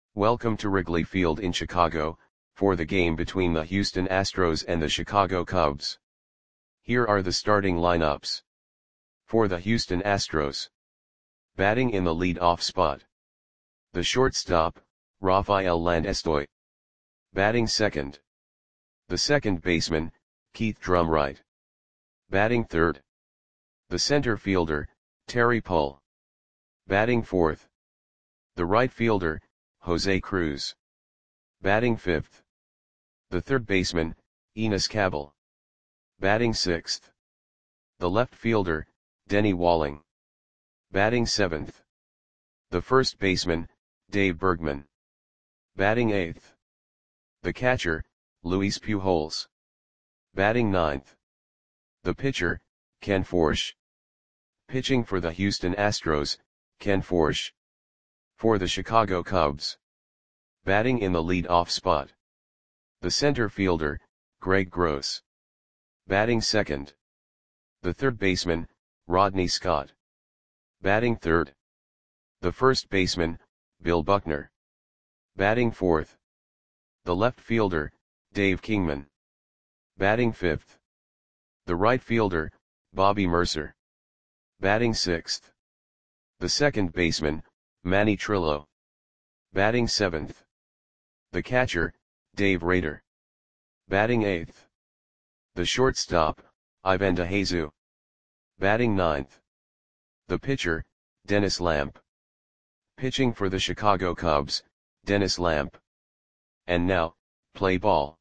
Welcome to Wrigley Field in Chicago, for the game between the Houston Astros and the Chicago Cubs. Here are the starting lineups. For the Houston Astros. Batting in the lead-off spot. The shortstop, Rafael Landestoy. Batting second. The second baseman, Keith Drumright. Batting third. The center fielder, Terry Pull. Batting fourth. The right fielder, Jose Cruz. Batting fifth. The third baseman, Enos Cabell. Batting sixth. The left fielder, Denny Walling. Batting seventh. The first baseman, Dave Bergman. Batting eighth. The catcher, Luis Pujols. Batting ninth. The pitcher, Ken Forsch. Pitching for the Houston Astros, Ken Forsch. For the Chicago Cubs. Batting in the lead-off spot. The center fielder, Greg Gross. Batting second. The third baseman, Rodney Scott. Batting third. The first baseman, Bill Buckner. Batting fourth. The left fielder, Dave Kingman. Batting fifth. The right fielder, Bobby Murcer. Batting sixth. The second baseman, Manny Trillo. Batting seventh. The catcher, Dave Rader. Batting eighth. The shortstop, Ivan DeJesus. Batting ninth. The pitcher, Dennis Lamp. Pitching for the Chicago Cubs, Dennis Lamp. And now, play ball.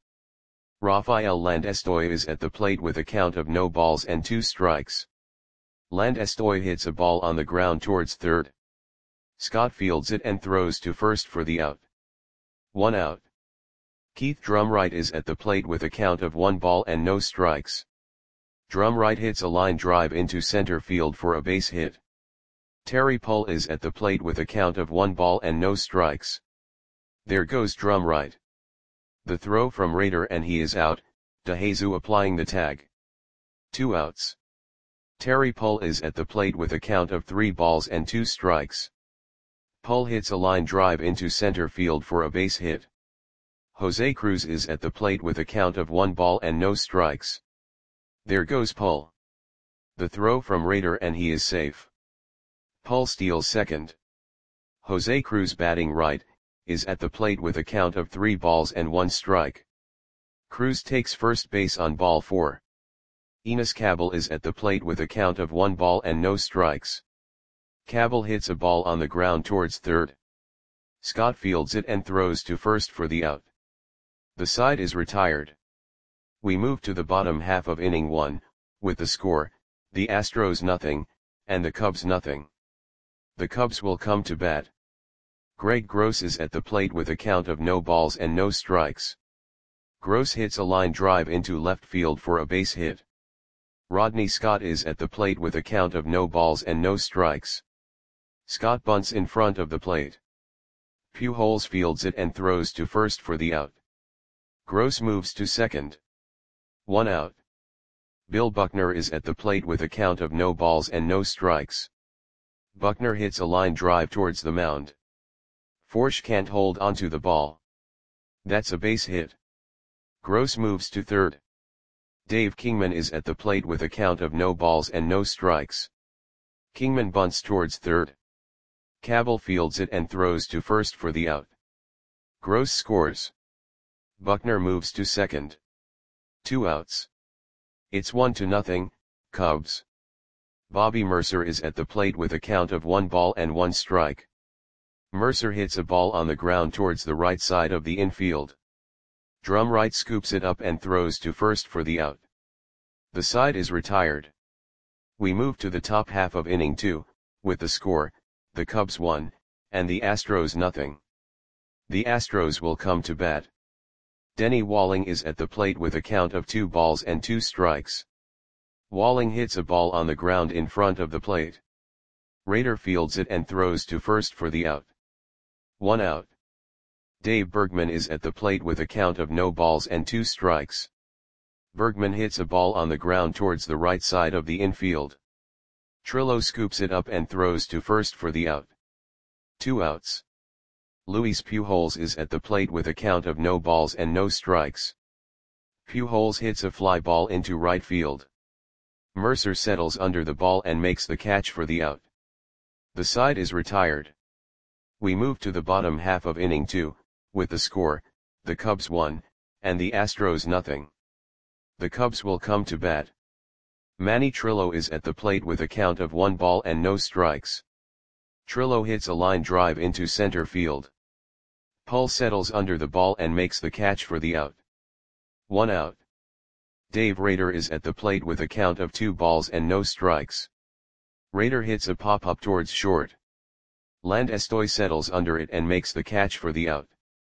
Rafael Landestoy is at the plate with a count of no balls and 2 strikes. Landestoy hits a ball on the ground towards third. Scott fields it and throws to first for the out. 1 out. Keith Drumright is at the plate with a count of 1 ball and no strikes. Drumright hits a line drive into center field for a base hit. Terry Pull is at the plate with a count of 1 ball and no strikes. There goes Drumright. The throw from Rader and he is out, DeJesus applying the tag. 2 outs. Terry Pull is at the plate with a count of 3 balls and 2 strikes. Pull hits a line drive into center field for a base hit. Jose Cruz is at the plate with a count of 1 ball and no strikes. There goes Pull. The throw from Rader and he is safe. Pull steals second. Jose Cruz batting right, is at the plate with a count of 3 balls and 1 strike. Cruz takes first base on ball 4. Enos Cabell is at the plate with a count of 1 ball and no strikes. Cabell hits a ball on the ground towards third. Scott fields it and throws to first for the out. The side is retired. We move to the bottom half of inning 1, with the score, the Astros nothing, and the Cubs nothing. The Cubs will come to bat. Greg Gross is at the plate with a count of no balls and no strikes. Gross hits a line drive into left field for a base hit. Rodney Scott is at the plate with a count of no balls and no strikes. Scott bunts in front of the plate. Pujols fields it and throws to first for the out. Gross moves to second. 1 out. Bill Buckner is at the plate with a count of no balls and no strikes. Buckner hits a line drive towards the mound. Forsch can't hold onto the ball. That's a base hit. Gross moves to third. Dave Kingman is at the plate with a count of no balls and no strikes. Kingman bunts towards third. Cabell fields it and throws to first for the out. Gross scores. Buckner moves to second. 2 outs. It's 1-0, Cubs. Bobby Murcer is at the plate with a count of 1 ball and 1 strike. Murcer hits a ball on the ground towards the right side of the infield. Drumright scoops it up and throws to first for the out. The side is retired. We move to the top half of inning 2, with the score, the Cubs 1, and the Astros nothing. The Astros will come to bat. Denny Walling is at the plate with a count of 2 balls and 2 strikes. Walling hits a ball on the ground in front of the plate. Rader fields it and throws to first for the out. 1 out. Dave Bergman is at the plate with a count of no balls and 2 strikes. Bergman hits a ball on the ground towards the right side of the infield. Trillo scoops it up and throws to first for the out. 2 outs. Luis Pujols is at the plate with a count of no balls and no strikes. Pujols hits a fly ball into right field. Mercer settles under the ball and makes the catch for the out. The side is retired. We move to the bottom half of inning 2, with the score, the Cubs 1, and the Astros nothing. The Cubs will come to bat. Manny Trillo is at the plate with a count of 1 ball and no strikes. Trillo hits a line drive into center field. Pull settles under the ball and makes the catch for the out. 1 out. Dave Rader is at the plate with a count of 2 balls and no strikes. Rader hits a pop-up towards short. Land Estoy settles under it and makes the catch for the out.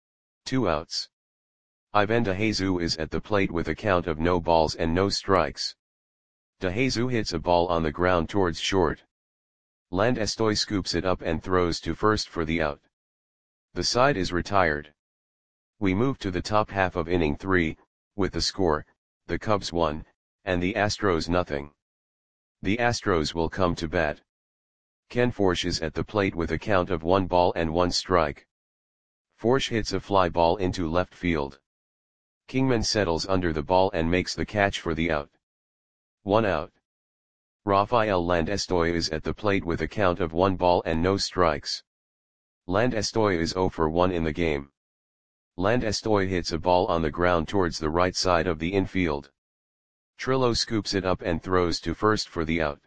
2 outs. Ivan DeJesus is at the plate with a count of no balls and no strikes. DeJesus hits a ball on the ground towards short. Land Estoy scoops it up and throws to first for the out. The side is retired. We move to the top half of inning 3, with the score, the Cubs 1, and the Astros nothing. The Astros will come to bat. Ken Forsch is at the plate with a count of 1 ball and 1 strike. Forsch hits a fly ball into left field. Kingman settles under the ball and makes the catch for the out. 1 out. Rafael Land Estoy is at the plate with a count of 1 ball and no strikes. Land Estoy is 0 for 1 in the game. Land Estoy hits a ball on the ground towards the right side of the infield. Trillo scoops it up and throws to first for the out.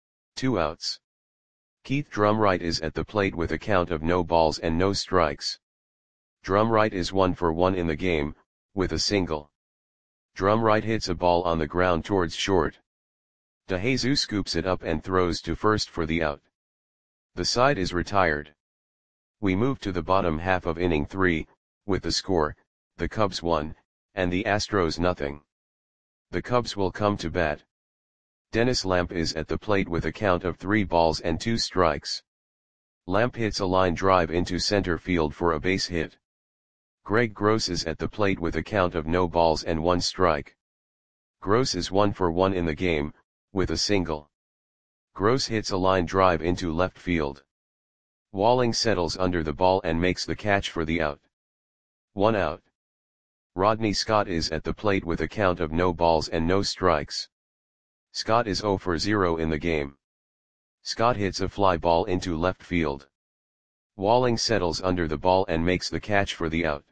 2 outs. Keith Drumright is at the plate with a count of no balls and no strikes. Drumright is 1 for 1 in the game, with a single. Drumright hits a ball on the ground towards short. DeJesus scoops it up and throws to first for the out. The side is retired. We move to the bottom half of inning 3, with the score, the Cubs 1, and the Astros nothing. The Cubs will come to bat. Dennis Lamp is at the plate with a count of 3 balls and 2 strikes. Lamp hits a line drive into center field for a base hit. Greg Gross is at the plate with a count of no balls and 1 strike. Gross is 1 for 1 in the game, with a single. Gross hits a line drive into left field. Walling settles under the ball and makes the catch for the out. 1 out. Rodney Scott is at the plate with a count of no balls and no strikes. Scott is 0 for 0 in the game. Scott hits a fly ball into left field. Walling settles under the ball and makes the catch for the out.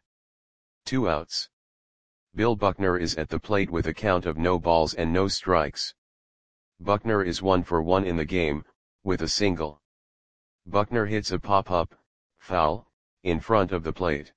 2 outs. Bill Buckner is at the plate with a count of no balls and no strikes. Buckner is 1 for 1 in the game, with a single. Buckner hits a pop-up, foul, in front of the plate.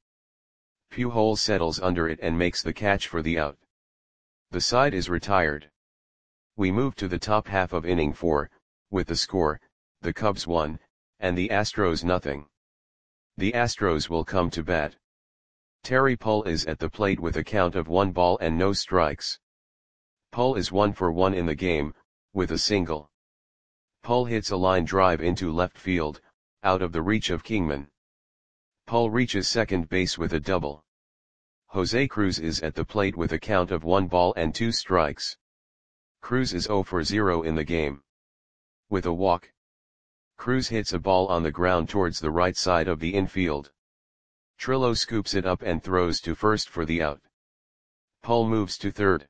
Pujols settles under it and makes the catch for the out. The side is retired. We move to the top half of inning 4, with the score, the Cubs 1, and the Astros nothing. The Astros will come to bat. Terry Pull is at the plate with a count of 1 ball and no strikes. Pull is 1 for 1 in the game, with a single. Pull hits a line drive into left field, out of the reach of Kingman. Pull reaches second base with a double. Jose Cruz is at the plate with a count of 1 ball and 2 strikes. Cruz is 0 for 0 in the game. With a walk. Cruz hits a ball on the ground towards the right side of the infield. Trillo scoops it up and throws to first for the out. Pull moves to third.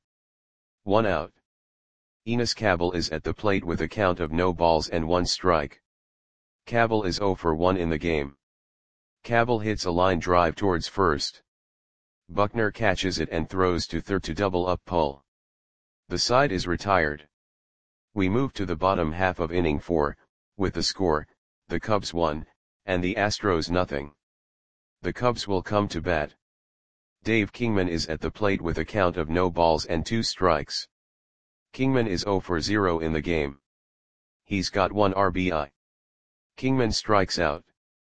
1 out. Enos Cabell is at the plate with a count of no balls and 1 strike. Cabell is 0 for 1 in the game. Cabell hits a line drive towards first. Buckner catches it and throws to third to double up Pull. The side is retired. We move to the bottom half of inning 4, with the score, the Cubs 1, and the Astros nothing. The Cubs will come to bat. Dave Kingman is at the plate with a count of no balls and 2 strikes. Kingman is 0 for 0 in the game. He's got 1 RBI. Kingman strikes out.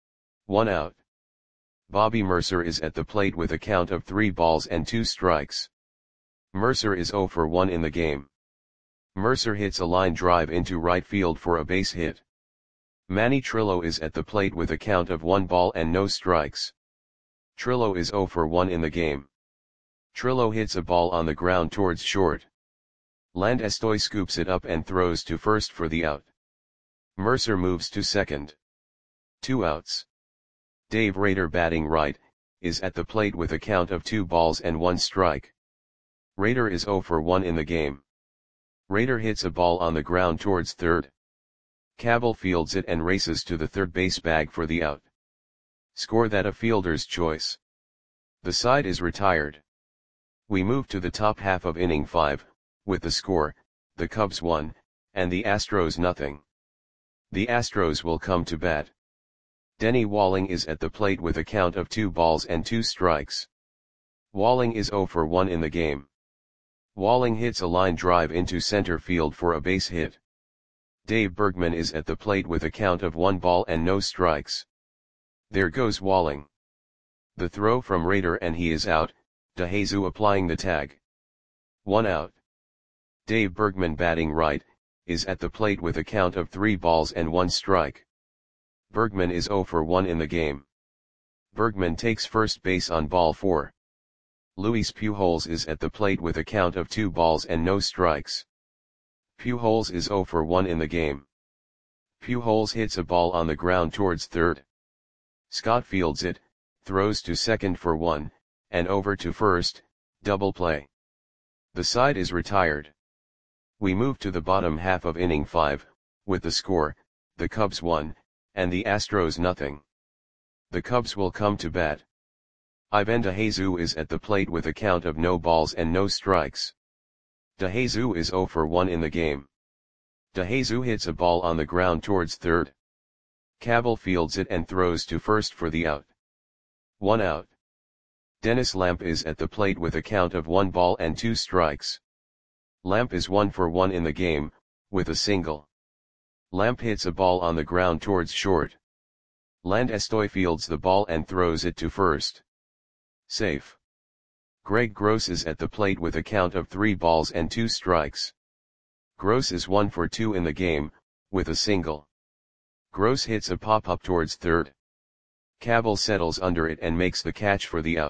1 out. Bobby Mercer is at the plate with a count of 3 balls and 2 strikes. Mercer is 0 for 1 in the game. Mercer hits a line drive into right field for a base hit. Manny Trillo is at the plate with a count of 1 ball and no strikes. Trillo is 0 for 1 in the game. Trillo hits a ball on the ground towards short. Land Estoy scoops it up and throws to first for the out. Mercer moves to second. 2 outs. Dave Rader batting right, is at the plate with a count of 2 balls and 1 strike. Rader is 0 for 1 in the game. Rader hits a ball on the ground towards third. Cabell fields it and races to the third base bag for the out. Score that a fielder's choice. The side is retired. We move to the top half of inning 5, with the score, the Cubs 1, and the Astros nothing. The Astros will come to bat. Denny Walling is at the plate with a count of 2 balls and 2 strikes. Walling is 0 for 1 in the game. Walling hits a line drive into center field for a base hit. Dave Bergman is at the plate with a count of 1 ball and no strikes. There goes Walling. The throw from Rader and he is out, DeJesus applying the tag. 1 out. Dave Bergman batting right, is at the plate with a count of 3 balls and 1 strike. Bergman is 0 for 1 in the game. Bergman takes first base on ball 4. Luis Pujols is at the plate with a count of 2 balls and no strikes. Pujols is 0 for 1 in the game. Pujols hits a ball on the ground towards third. Scott fields it, throws to second for 1, and over to first, double play. The side is retired. We move to the bottom half of inning 5, with the score, the Cubs 1, and the Astros nothing. The Cubs will come to bat. Ivan DeJesus is at the plate with a count of no balls and no strikes. DeJesus is 0 for 1 in the game. DeJesus hits a ball on the ground towards third. Cabell fields it and throws to first for the out. 1 out. Dennis Lamp is at the plate with a count of 1 ball and 2 strikes. Lamp is 1 for 1 in the game, with a single. Lamp hits a ball on the ground towards short. Landestoy fields the ball and throws it to first. Safe. Greg Gross is at the plate with a count of 3 balls and 2 strikes. Gross is 1 for 2 in the game, with a single. Gross hits a pop-up towards third. Cabell settles under it and makes the catch for the out.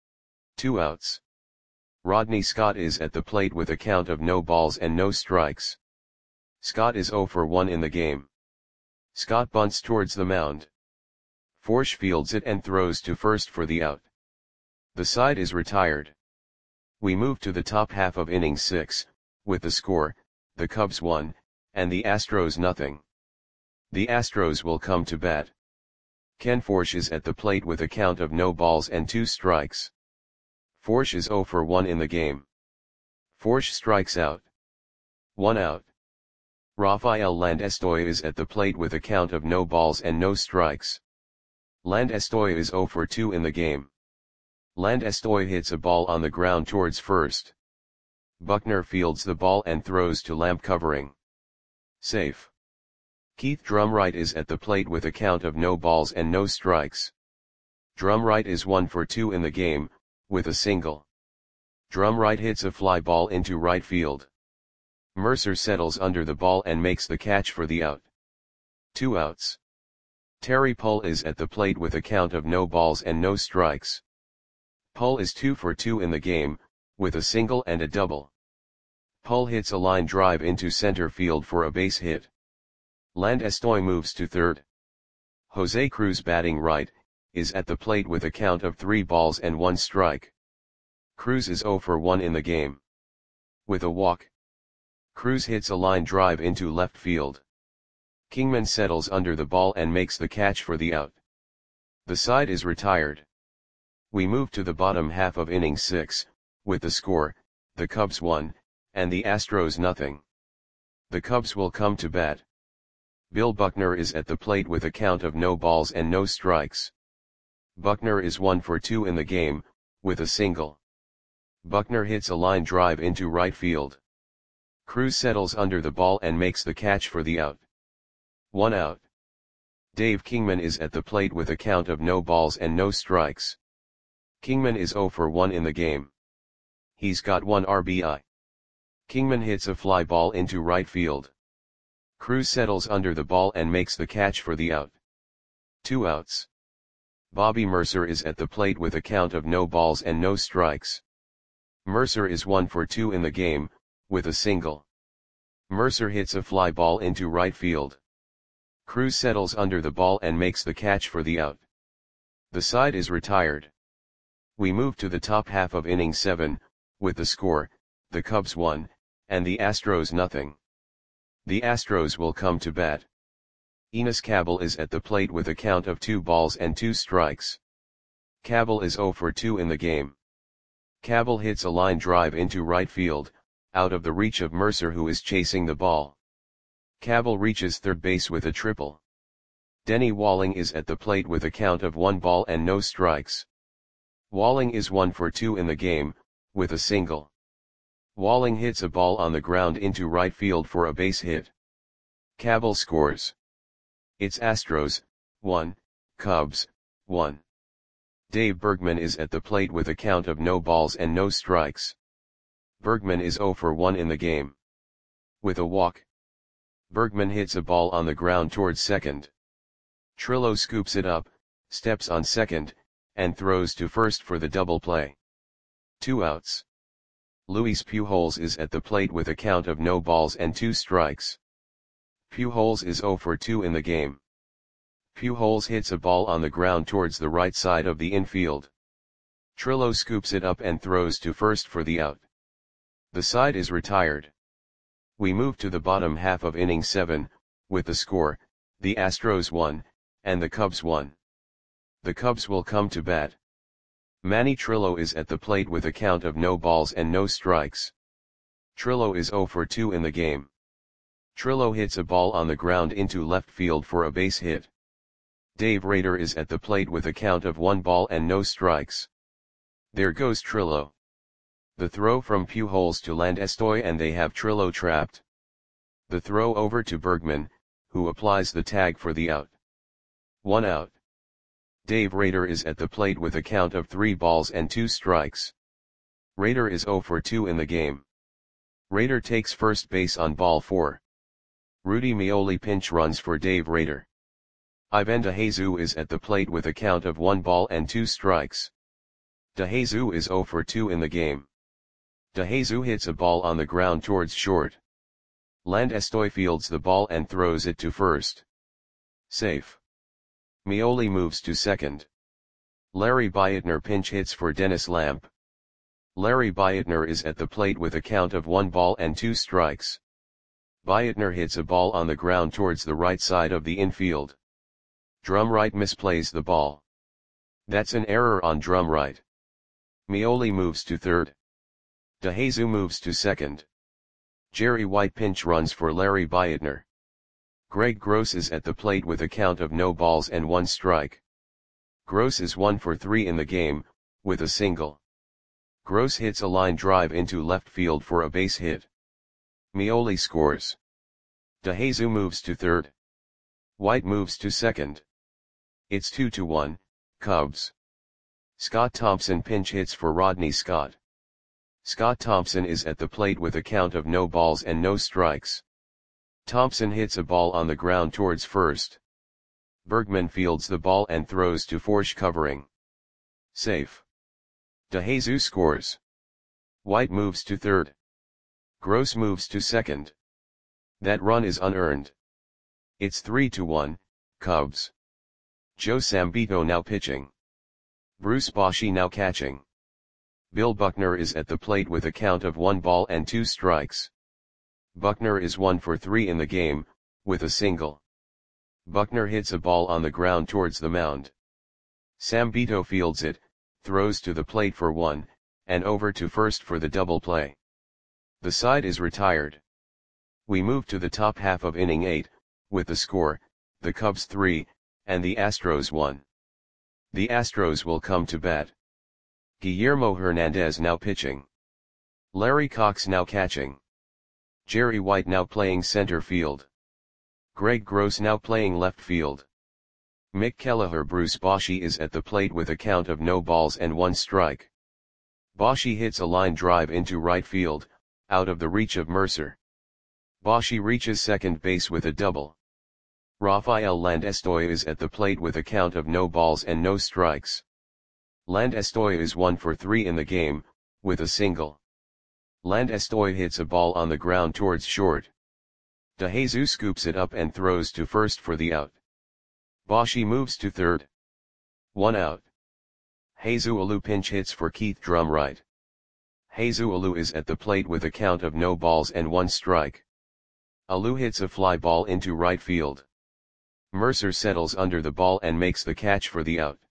2 outs. Rodney Scott is at the plate with a count of no balls and no strikes. Scott is 0 for 1 in the game. Scott bunts towards the mound. Forsch fields it and throws to first for the out. The side is retired. We move to the top half of inning 6, with the score, the Cubs 1, and the Astros nothing. The Astros will come to bat. Ken Forsch is at the plate with a count of no balls and 2 strikes. Forsch is 0 for 1 in the game. Forsch strikes out. 1 out. Rafael Landestoy is at the plate with a count of no balls and no strikes. Landestoy is 0 for 2 in the game. Landestoy hits a ball on the ground towards first. Buckner fields the ball and throws to Lamp covering. Safe. Keith Drumright is at the plate with a count of no balls and no strikes. Drumright is 1 for 2 in the game, with a single. Drumright hits a fly ball into right field. Mercer settles under the ball and makes the catch for the out. 2 outs. Terry Pull is at the plate with a count of no balls and no strikes. Pull is 2 for 2 in the game, with a single and a double. Pull hits a line drive into center field for a base hit. Landestoy moves to third. Jose Cruz batting right, is at the plate with a count of 3 balls and 1 strike. Cruz is 0 for 1 in the game. With a walk. Cruz hits a line drive into left field. Kingman settles under the ball and makes the catch for the out. The side is retired. We move to the bottom half of inning 6, with the score, the Cubs 1, and the Astros nothing. The Cubs will come to bat. Bill Buckner is at the plate with a count of no balls and no strikes. Buckner is 1 for 2 in the game, with a single. Buckner hits a line drive into right field. Cruz settles under the ball and makes the catch for the out. 1 out. Dave Kingman is at the plate with a count of no balls and no strikes. Kingman is 0 for 1 in the game. He's got 1 RBI. Kingman hits a fly ball into right field. Cruz settles under the ball and makes the catch for the out. 2 outs. Bobby Mercer is at the plate with a count of no balls and no strikes. Mercer is 1 for 2 in the game, with a single. Mercer hits a fly ball into right field. Cruz settles under the ball and makes the catch for the out. The side is retired. We move to the top half of inning 7, with the score, the Cubs 1, and the Astros nothing. The Astros will come to bat. Enos Cabell is at the plate with a count of 2 balls and 2 strikes. Cabell is 0 for 2 in the game. Cabell hits a line drive into right field, out of the reach of Mercer, who is chasing the ball. Cabell reaches third base with a triple. Denny Walling is at the plate with a count of 1 ball and no strikes. Walling is 1 for 2 in the game, with a single. Walling hits a ball on the ground into right field for a base hit. Cabell scores. It's Astros, 1, Cubs, 1. Dave Bergman is at the plate with a count of no balls and no strikes. Bergman is 0 for 1 in the game. With a walk, Bergman hits a ball on the ground towards second. Trillo scoops it up, steps on second, and throws to first for the double play. 2 outs. Luis Pujols is at the plate with a count of no balls and 2 strikes. Pujols is 0 for 2 in the game. Pujols hits a ball on the ground towards the right side of the infield. Trillo scoops it up and throws to first for the out. The side is retired. We move to the bottom half of inning 7, with the score, the Astros 1, and the Cubs 1. The Cubs will come to bat. Manny Trillo is at the plate with a count of no balls and no strikes. Trillo is 0 for 2 in the game. Trillo hits a ball on the ground into left field for a base hit. Dave Rader is at the plate with a count of 1 ball and no strikes. There goes Trillo. The throw from Pujols to Landestoy, and they have Trillo trapped. The throw over to Bergman, who applies the tag for the out. 1 out. Dave Rader is at the plate with a count of 3 balls and 2 strikes. Rader is 0 for 2 in the game. Rader takes first base on ball 4. Rudy Meoli pinch runs for Dave Rader. Ivan DeJesus is at the plate with a count of 1 ball and 2 strikes. DeJesus is 0 for 2 in the game. DeJesus hits a ball on the ground towards short. Landestoy fields the ball and throws it to first. Safe. Meoli moves to second. Larry Beitner pinch hits for Dennis Lamp. Larry Beitner is at the plate with a count of 1 ball and 2 strikes. Beitner hits a ball on the ground towards the right side of the infield. Drum right misplays the ball. That's an error on drum right. Meoli moves to third. DeJesus moves to second. Jerry White pinch runs for Larry Beitner. Greg Gross is at the plate with a count of no balls and 1 strike. Gross is 1 for 3 in the game, with a single. Gross hits a line drive into left field for a base hit. Meoli scores. DeJesus moves to third. White moves to second. It's 2-1, Cubs. Scott Thompson pinch hits for Rodney Scott. Scott Thompson is at the plate with a count of no balls and no strikes. Thompson hits a ball on the ground towards first. Bergman fields the ball and throws to Forsch covering. Safe. DeJesus scores. White moves to third. Gross moves to second. That run is unearned. It's 3-1, Cubs. Joe Sambito now pitching. Bruce Bochy now catching. Bill Buckner is at the plate with a count of 1 ball and 2 strikes. Buckner is 1 for 3 in the game, with a single. Buckner hits a ball on the ground towards the mound. Sambito fields it, throws to the plate for 1, and over to first for the double play. The side is retired. We move to the top half of inning 8, with the score, the Cubs 3, and the Astros 1. The Astros will come to bat. Guillermo Hernandez now pitching. Larry Cox now catching. Jerry White now playing center field. Greg Gross now playing left field. Mick Kelleher. Bruce Bochy is at the plate with a count of no balls and 1 strike. Bochy hits a line drive into right field, out of the reach of Mercer. Bochy reaches second base with a double. Rafael Landestoy is at the plate with a count of no balls and no strikes. Landestoy is 1 for 3 in the game, with a single. Landestoy hits a ball on the ground towards short. DeJesus scoops it up and throws to first for the out. Bochy moves to third. 1 out. Jesus Alou pinch hits for Keith Drum right. Jesus Alou is at the plate with a count of no balls and 1 strike. Alou hits a fly ball into right field. Mercer settles under the ball and makes the catch for the out.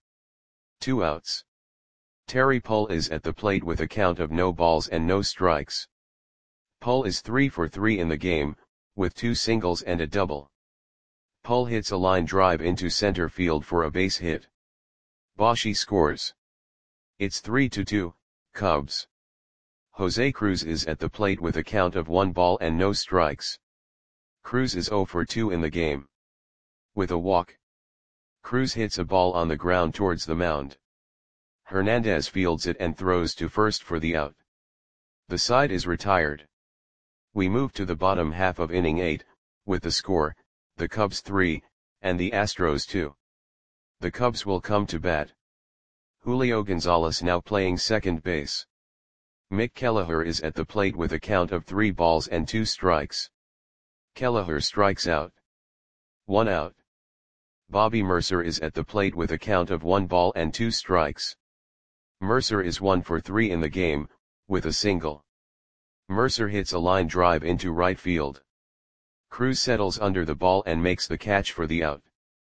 2 outs. Terry Pull is at the plate with a count of no balls and no strikes. Pull is 3 for 3 in the game, with 2 singles and a double. Pull hits a line drive into center field for a base hit. Boshi scores. It's 3-2, Cubs. Jose Cruz is at the plate with a count of 1 ball and no strikes. Cruz is 0 for 2 in the game. With a walk, Cruz hits a ball on the ground towards the mound. Hernandez fields it and throws to first for the out. The side is retired. We move to the bottom half of inning 8, with the score, the Cubs 3, and the Astros 2. The Cubs will come to bat. Julio Gonzalez now playing second base. Mick Kelleher is at the plate with a count of 3 balls and 2 strikes. Kelleher strikes out. 1 out. Bobby Mercer is at the plate with a count of 1 ball and 2 strikes. Mercer is 1 for 3 in the game, with a single. Mercer hits a line drive into right field. Cruz settles under the ball and makes the catch for the out.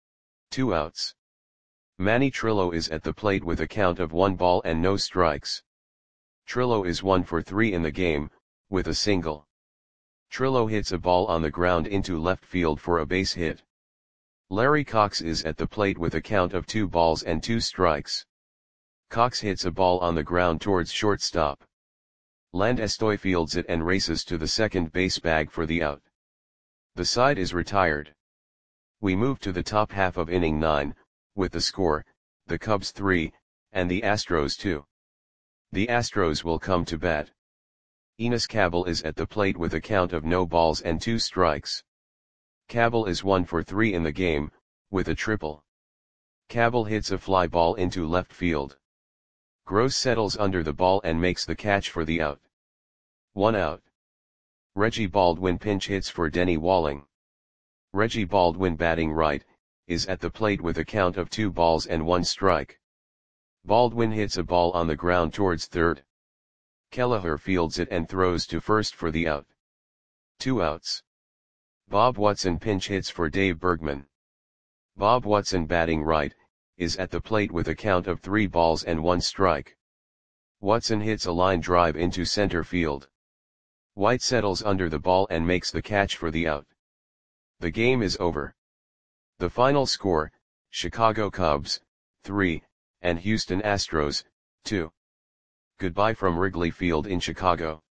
2 outs. Manny Trillo is at the plate with a count of 1 ball and no strikes. Trillo is 1 for 3 in the game, with a single. Trillo hits a ball on the ground into left field for a base hit. Larry Cox is at the plate with a count of 2 balls and 2 strikes. Cox hits a ball on the ground towards shortstop. Landestoy fields it and races to the second base bag for the out. The side is retired. We move to the top half of inning 9, with the score, the Cubs 3, and the Astros 2. The Astros will come to bat. Enos Cabell is at the plate with a count of no balls and 2 strikes. Cabell is 1 for 3 in the game, with a triple. Cabell hits a fly ball into left field. Gross settles under the ball and makes the catch for the out. 1 out. Reggie Baldwin pinch hits for Denny Walling. Reggie Baldwin batting right, is at the plate with a count of 2 balls and 1 strike. Baldwin hits a ball on the ground towards third. Kelleher fields it and throws to first for the out. 2 outs. Bob Watson pinch hits for Dave Bergman. Bob Watson batting right, is at the plate with a count of 3 balls and 1 strike. Watson hits a line drive into center field. White settles under the ball and makes the catch for the out. The game is over. The final score, Chicago Cubs, 3, and Houston Astros, 2. Goodbye from Wrigley Field in Chicago.